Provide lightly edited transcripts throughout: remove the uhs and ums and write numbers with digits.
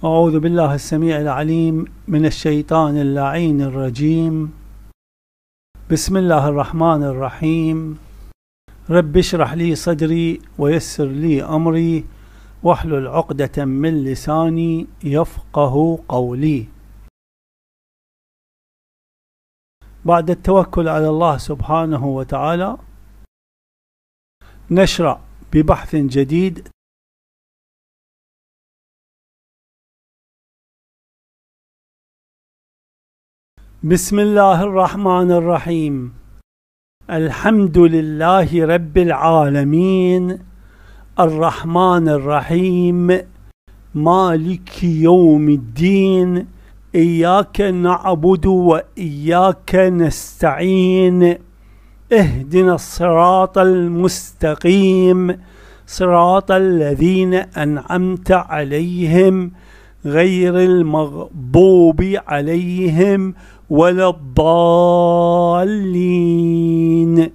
أعوذ بالله السميع العليم من الشيطان اللعين الرجيم. بسم الله الرحمن الرحيم. رب اشرح لي صدري ويسر لي أمري واحلل عقدة من لساني يفقه قولي. بعد التوكل على الله سبحانه وتعالى نشرع ببحث جديد بسم الله الرحمن الرحيم. الحمد لله رب العالمين الرحمن الرحيم مالك يوم الدين إياك نعبد وإياك نستعين اهدنا الصراط المستقيم صراط الذين أنعمت عليهم غير المغضوب عليهم ولا الضالين.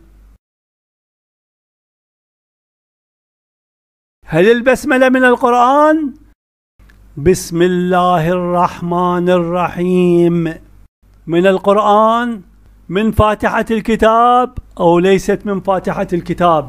هل البسملة من القرآن؟ بسم الله الرحمن الرحيم من القرآن، من فاتحة الكتاب أو ليست من فاتحة الكتاب؟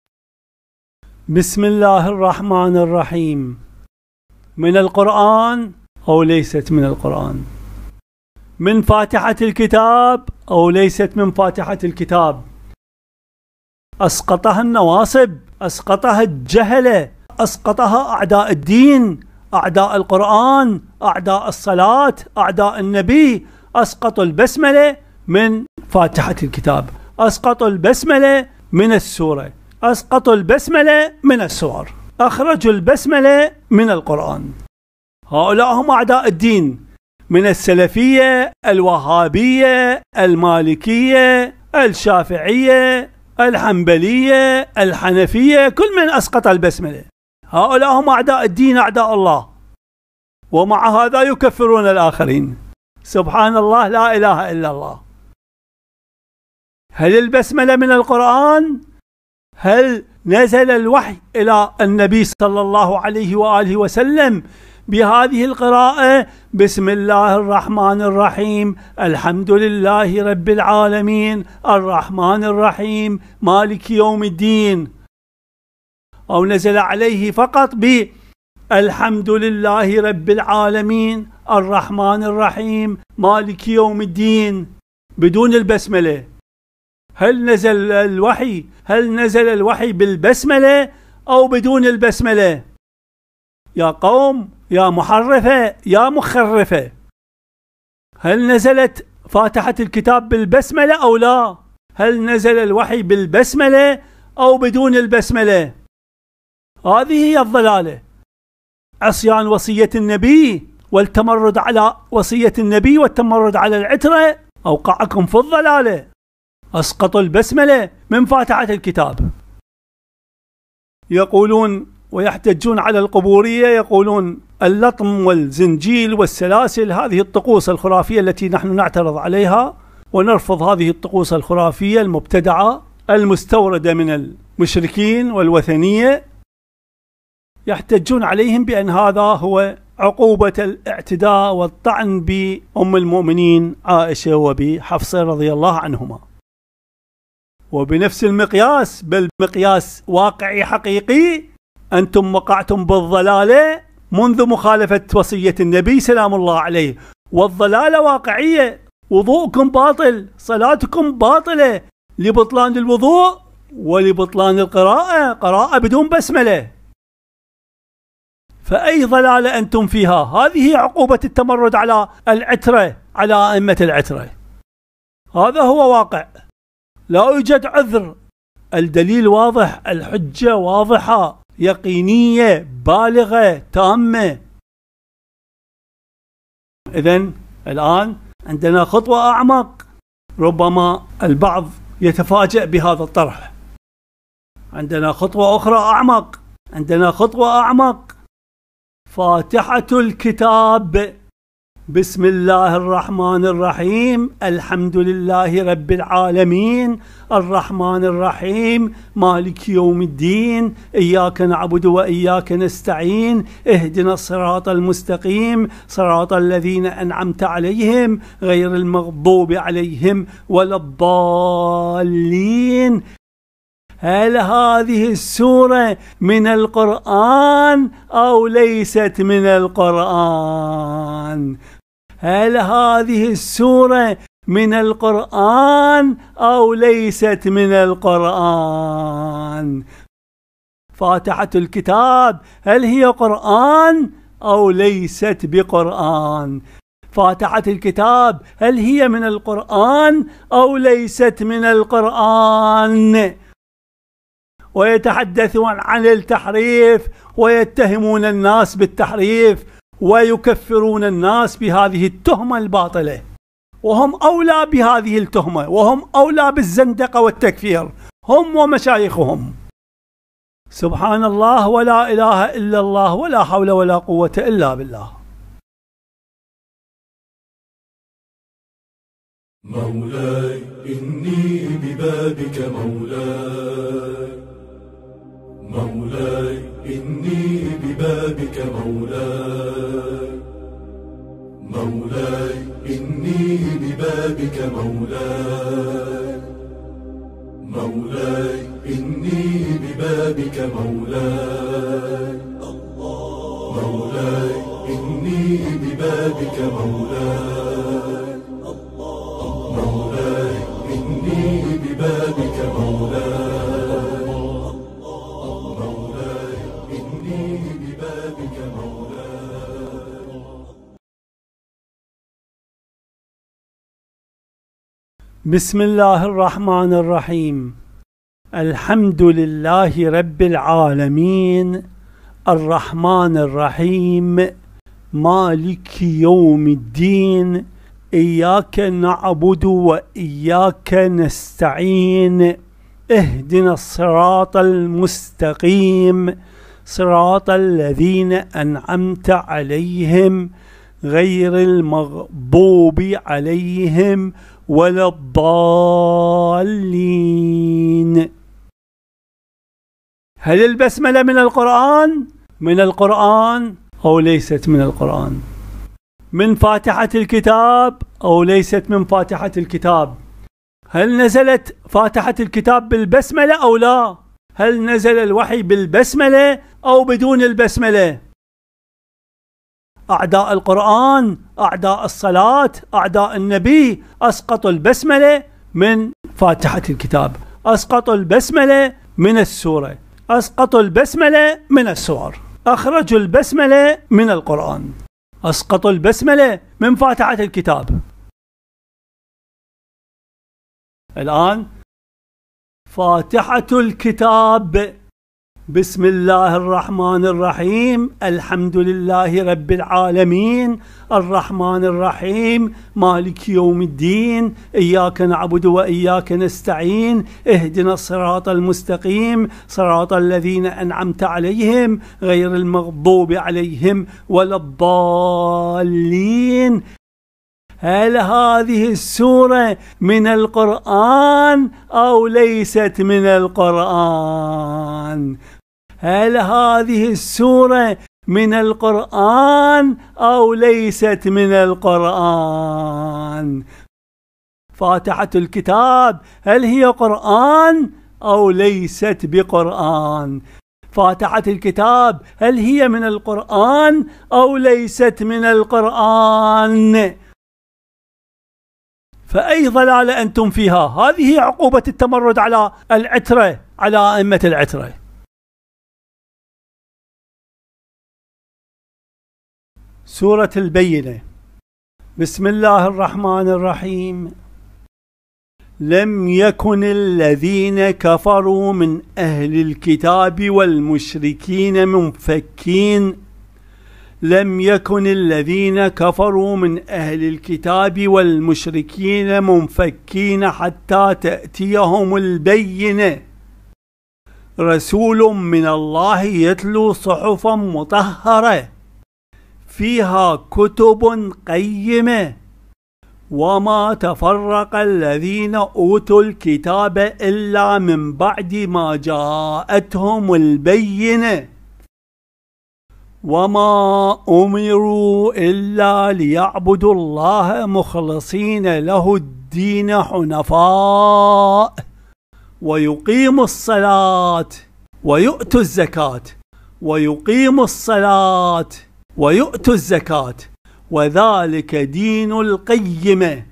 بسم الله الرحمن الرحيم من القرآن أو ليست من القرآن؟ من فاتحة الكتاب أو ليست من فاتحة الكتاب؟ أسقطها النواصب، أسقطها الجهلة، أسقطها أعداء الدين، أعداء القرآن، أعداء الصلاة، أعداء النبي. أسقطوا البسملة من فاتحة الكتاب، أسقطوا البسملة من السورة، أسقطوا البسملة من السور، أخرجوا البسملة من القرآن. هؤلاء هم أعداء الدين من السلفية، الوهابية، المالكية، الشافعية، الحنبلية، الحنفية، كل من أسقط البسملة. هؤلاء هم أعداء الدين، أعداء الله، ومع هذا يكفرون الآخرين. سبحان الله، لا إله إلا الله. هل البسملة من القرآن؟ هل نزل الوحي إلى النبي صلى الله عليه وآله وسلم بهذه القراءة؟ بسم الله الرحمن الرحيم الحمد لله رب العالمين الرحمن الرحيم مالك يوم الدين، أو نزل عليه فقط بالحمد لله رب العالمين الرحمن الرحيم مالك يوم الدين بدون البسملة؟ هل نزل الوحي بالبسملة أو بدون البسملة؟ يا قوم، يا محرفة، يا مخرفة، هل نزلت فاتحة الكتاب بالبسملة أو لا؟ هل نزل الوحي بالبسملة أو بدون البسملة؟ هذه هي الضلالة، عصيان وصية النبي والتمرد على وصية النبي والتمرد على العترة أوقعكم في الضلالة. أسقطوا البسملة من فاتحة الكتاب. يقولون ويحتجون على القبورية، يقولون اللطم والزنجيل والسلاسل هذه الطقوس الخرافية التي نحن نعترض عليها ونرفض هذه الطقوس الخرافية المبتدعة المستوردة من المشركين والوثنية. يحتجون عليهم بأن هذا هو عقوبة الاعتداء والطعن بأم المؤمنين عائشة وبحفصة رضي الله عنهما. وبنفس المقياس، بل مقياس واقعي حقيقي، أنتم وقعتم بالضلالة منذ مخالفة وصية النبي سلام الله عليه، والضلالة واقعية. وضوءكم باطل، صلاتكم باطلة لبطلان الوضوء ولبطلان القراءة، قراءة بدون بسملة. فأي ضلالة أنتم فيها؟ هذه عقوبة التمرد على العترة، على أئمة العترة. هذا هو واقع، لا يوجد عذر. الدليل واضح، الحجة واضحة يقينية بالغة تامة. إذن الآن عندنا خطوة أعمق، ربما البعض يتفاجأ بهذا الطرح. عندنا خطوة أخرى أعمق، عندنا خطوة أعمق. فاتحة الكتاب بسم الله الرحمن الرحيم. الحمد لله رب العالمين الرحمن الرحيم مالك يوم الدين، إياك نعبد وإياك نستعين، اهدنا الصراط المستقيم صراط الذين أنعمت عليهم غير المغضوب عليهم ولا الضالين. هل هذه السورة من القرآن أو ليست من القرآن؟ هل هذه السورة من القرآن أو ليست من القرآن؟ فاتحة الكتاب هل هي قرآن أو ليست بقرآن؟ فاتحة الكتاب هل هي من القرآن أو ليست من القرآن؟ ويتحدثون عن التحريف ويتهمون الناس بالتحريف ويكفرون الناس بهذه التهمة الباطلة، وهم أولى بهذه التهمة، وهم أولى بالزندقة والتكفير، هم ومشايخهم. سبحان الله ولا إله إلا الله ولا حول ولا قوة إلا بالله. مولاي إني ببابك مولاي، مولاي إني ببابك مولاي، مولاي إني ببابك مولاي، مولاي إني ببابك مولاي، مولاي إني ببابك مولاي، مولاي إني ببابك مولاي، مولاي إني ببابك مولاي. بسم الله الرحمن الرحيم. الحمد لله رب العالمين الرحمن الرحيم مالك يوم الدين، إياك نعبد وإياك نستعين، اهدنا الصراط المستقيم صراط الذين أنعمت عليهم غير المغضوب عليهم ولا الضالين. هل البسملة من القرآن؟ من القرآن أو ليست من القرآن؟ من فاتحة الكتاب أو ليست من فاتحة الكتاب؟ هل نزلت فاتحة الكتاب بالبسملة أو لا؟ هل نزل الوحي بالبسملة أو بدون البسملة؟ أعداء القرآن، أعداء الصلاة، أعداء النبي أسقطوا البسملة من فاتحة الكتاب، أسقطوا البسملة من السورة، أسقطوا البسملة من السور، أخرجوا البسملة من القرآن، أسقطوا البسملة من فاتحة الكتاب. الآن فاتحة الكتاب. بسم الله الرحمن الرحيم. الحمد لله رب العالمين الرحمن الرحيم مالك يوم الدين، إياك نعبد وإياك نستعين، اهدنا الصراط المستقيم صراط الذين أنعمت عليهم غير المغضوب عليهم ولا الضالين. هل هذه السورة من القرآن أو ليست من القرآن؟ هل هذه السورة من القرآن أو ليست من القرآن؟ فاتحة الكتاب هل هي قرآن أو ليست بقرآن؟ فاتحة الكتاب هل هي من القرآن أو ليست من القرآن؟ فأي ضلالة أنتم فيها؟ هذه عقوبة التمرد على العترة، على أئمة العترة. سورة البينة. بسم الله الرحمن الرحيم. لم يكن الذين كفروا من أهل الكتاب والمشركين منفكين، لم يكن الذين كفروا من أهل الكتاب والمشركين منفكين حتى تأتيهم البينة، رسول من الله يتلو صحفا مطهرة فيها كتب قيمة، وما تفرق الذين أوتوا الكتاب إلا من بعد ما جاءتهم البينة، وما أمروا إلا ليعبدوا الله مخلصين له الدين حنفاء ويقيموا الصلاة ويؤتوا الزكاة ويقيموا الصلاة ويؤتوا الزكاة وذلك دين القيمة.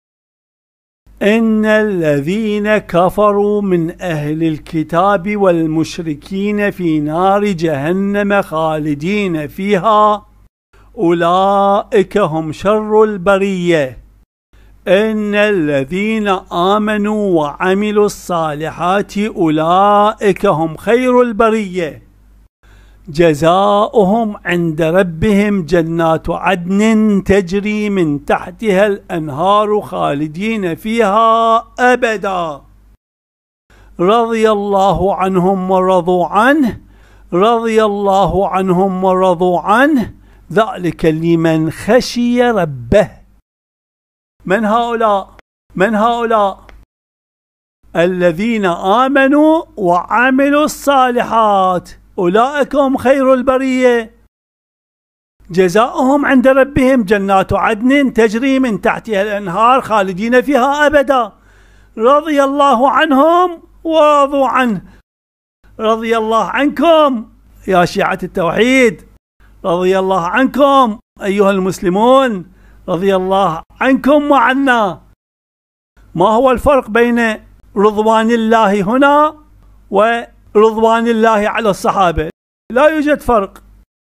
إن الذين كفروا من أهل الكتاب والمشركين في نار جهنم خالدين فيها أولئك هم شر البرية. إن الذين آمنوا وعملوا الصالحات أولئك هم خير البرية، جزاؤهم عند ربهم جنات عدن تجري من تحتها الأنهار خالدين فيها أبدا، رضي الله عنهم ورضوا عنه، رضي الله عنهم ورضوا عنه، ذلك لمن خشي ربه. من هؤلاء؟ من هؤلاء؟ الذين آمنوا وعملوا الصالحات أولئك هم خير البرية، جزاؤهم عند ربهم جنات عدن تجري من تحتها الأنهار خالدين فيها أبدا، رضي الله عنهم ورضوا عنه. رضي الله عنكم يا شيعة التوحيد، رضي الله عنكم أيها المسلمون، رضي الله عنكم وعنا. ما هو الفرق بين رضوان الله هنا ورضوان الله على الصحابة؟ لا يوجد فرق.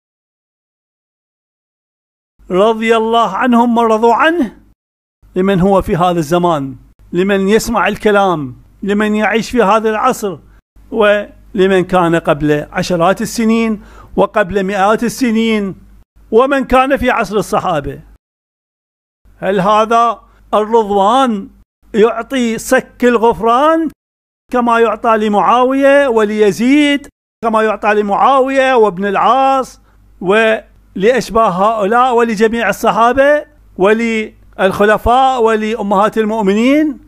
رضي الله عنهم ورضوا عنه لمن هو في هذا الزمان، لمن يسمع الكلام، لمن يعيش في هذا العصر، ولمن كان قبل عشرات السنين وقبل مئات السنين، ومن كان في عصر الصحابة. هل هذا الرضوان يعطي صك الغفران كما يعطى لمعاوية وليزيد، كما يعطى لمعاوية وابن العاص ولأشباه هؤلاء ولجميع الصحابة وللخلفاء ولأمهات المؤمنين؟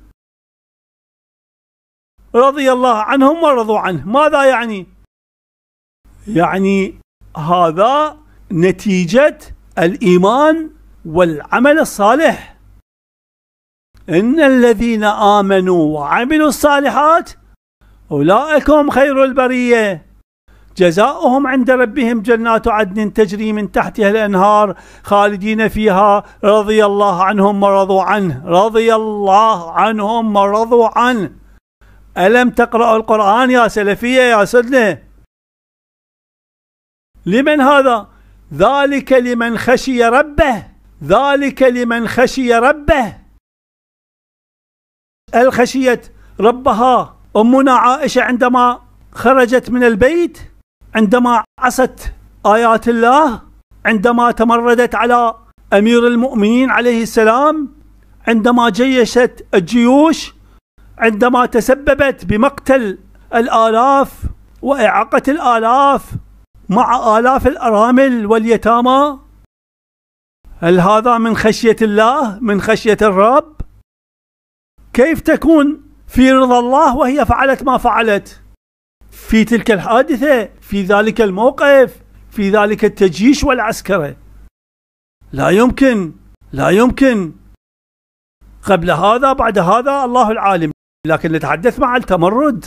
رضي الله عنهم ورضوا عنه. ماذا يعني؟ يعني هذا نتيجة الإيمان والعمل الصالح. إن الذين آمنوا وعملوا الصالحات أولئك هم خير البرية، جزاؤهم عند ربهم جنات عدن تجري من تحتها الأنهار خالدين فيها، رضي الله عنهم ورضوا عنه، رضي الله عنهم ورضوا عنه. ألم تقرأوا القرآن يا سلفية يا سدنة؟ لمن هذا؟ ذلك لمن خشي ربه، ذلك لمن خشي ربه. الخشيت ربها أمنا عائشة عندما خرجت من البيت، عندما عصت آيات الله، عندما تمردت على أمير المؤمنين عليه السلام، عندما جيشت الجيوش، عندما تسببت بمقتل الآلاف وإعاقة الآلاف مع آلاف الأرامل واليتامى. هل هذا من خشية الله، من خشية الرب؟ كيف تكون في رضا الله وهي فعلت ما فعلت في تلك الحادثة، في ذلك الموقف، في ذلك التجيش والعسكرة؟ لا يمكن، لا يمكن. قبل هذا بعد هذا الله العالم، لكن نتحدث مع التمرد.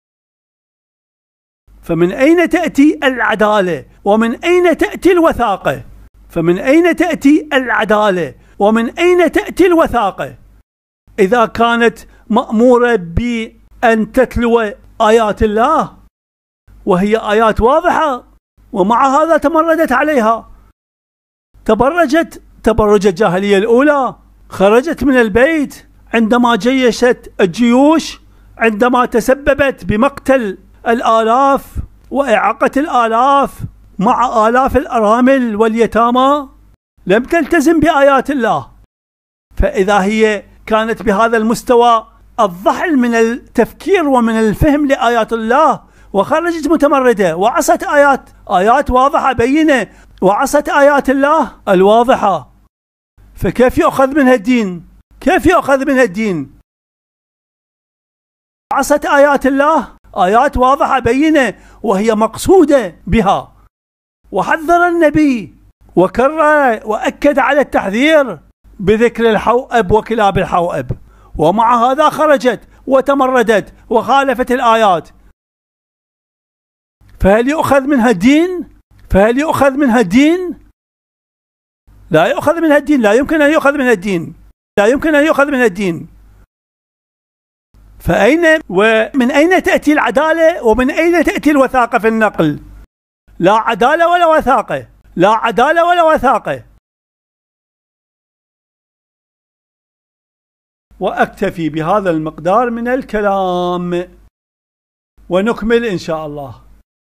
فمن أين تأتي العدالة ومن أين تأتي الوثاقة؟ فمن أين تأتي العدالة ومن أين تأتي الوثاقة إذا كانت مأمورة بأن تتلو آيات الله وهي آيات واضحة، ومع هذا تمردت عليها، تبرجت تبرج الجاهلية الأولى، خرجت من البيت عندما جيشت الجيوش، عندما تسببت بمقتل الآلاف وإعاقة الآلاف مع آلاف الأرامل واليتامى، لم تلتزم بآيات الله. فإذا هي كانت بهذا المستوى الضحل من التفكير ومن الفهم لآيات الله، وخرجت متمردة وعصت آيات واضحة بينة، وعصت آيات الله الواضحة، فكيف يؤخذ منها الدين؟ كيف يؤخذ منها الدين؟ عصت آيات الله، آيات واضحة بينة وهي مقصودة بها، وحذر النبي وكرر وأكد على التحذير بذكر الحوأب وكلاب الحوأب، ومع هذا خرجت وتمردت وخالفت الآيات. فهل يؤخذ منها الدين؟ فهل يؤخذ منها الدين؟ لا يؤخذ منها الدين، لا يمكن أن يؤخذ منها الدين، لا يمكن أن يؤخذ منها الدين. فأين ومن أين تأتي العدالة ومن أين تأتي الوثاقة في النقل؟ لا عدالة ولا وثاقة، لا عدالة ولا وثاقة. وأكتفي بهذا المقدار من الكلام ونكمل إن شاء الله.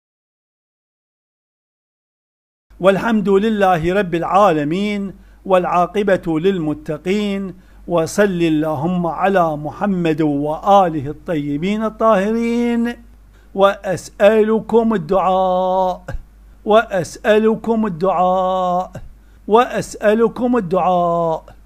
والحمد لله رب العالمين، والعاقبة للمتقين، وصل اللهم على محمد وآله الطيبين الطاهرين. وأسألكم الدعاء، وأسألكم الدعاء، وأسألكم الدعاء.